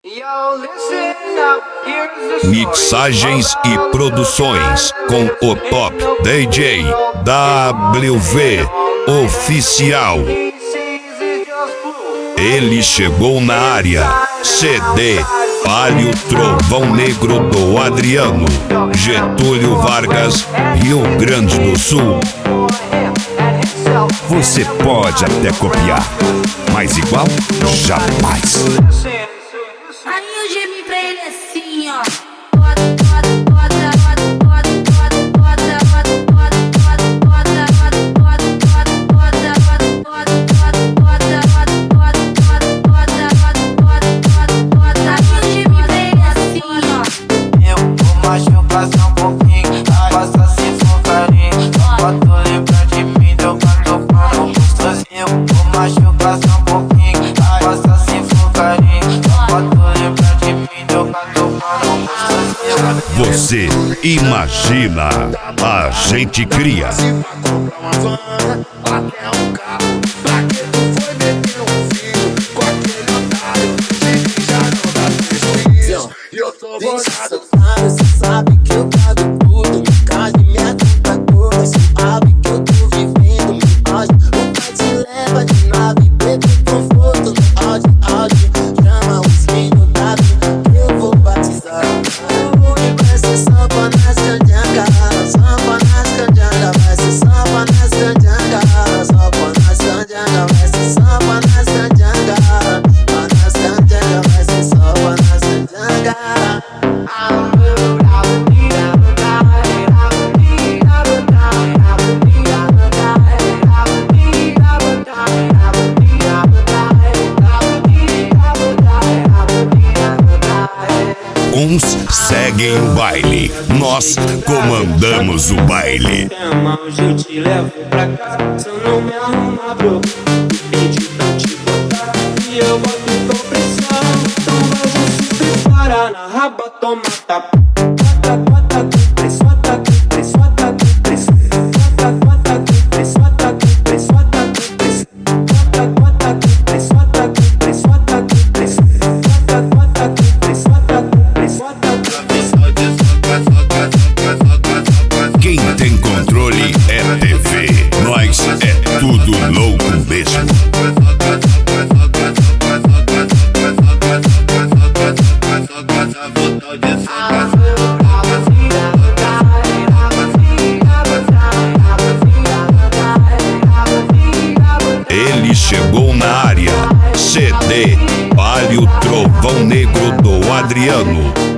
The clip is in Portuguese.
Mixagens e produções com o Top DJ WV Oficial. Ele chegou na área. CD Palio Trovão Negro do Adriano, Getúlio Vargas, Rio Grande do Sul. Você pode até copiar, mas igual jamais. Aí eu gemi pra ele assim, ó. Você imagina, a gente cria. Eu tô bolado, cê sabe que eu pago tudo. Me casa e minha tanta cor, cê sabe que eu tô vivendo. Me hoje, o pai te leva de nave, bebê conforto no áudio. Chama o esquinho da vida, eu vou batizar. O universo é samba nas canjangas, samba nas canjangas, vai ser samba nas canjangas, samba nas canjangas, vai ser samba nas canjangas, nas canjangas, vai ser samba nas canjangas. Uns seguem o baile, nós comandamos o baile. Hoje eu te levo pra casa, se eu não me arrumar, bro. Pedi pra te botar e eu boto com pressão. Então vai já se prepara, na raba toma tapa. Bota com pressão, bota com pressão, bota com pressão. Bota com pressão, bota com pressão, bota com pressão. Bota com pressão, bota com pressão, bota com pressão. Bota com pressão, bota com pressão, bota com pressão. Quem tem controle é TV, nós é tudo louco mesmo. Ele chegou na área. CD Palio Trovão Negro do Adriano.